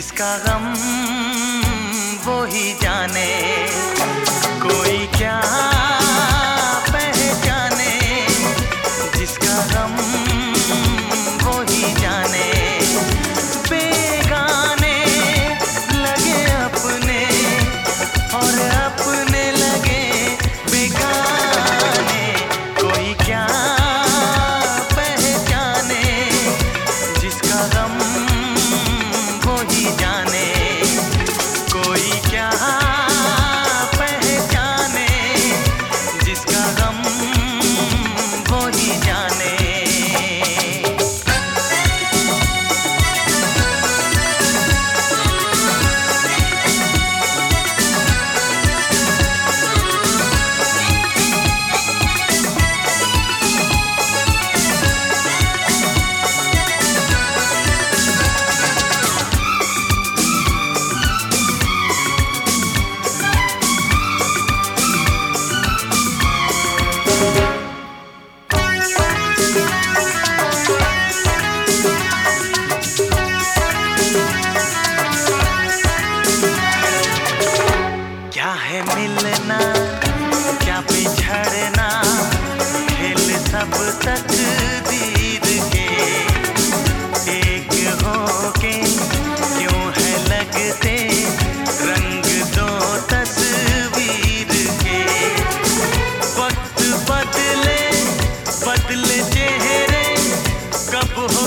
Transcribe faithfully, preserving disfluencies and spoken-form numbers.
जिसका गम वो ही जाने, कोई क्या पहचाने, जिसका गम वो ही जाने। बेगाने लगे अपने और अपने लगे बेगाने, कोई क्या पहचाने, जिसका गम वो ही जाने, कोई क्या पहचाने, जिसका गम वो ही जाने। क्या है मिलना, क्या बिछड़ना, खेल सब तकदीर के, एक होके क्यों है लगते रंग दो तस्वीर के। वक्त बदले बदले चेहरे, कब हो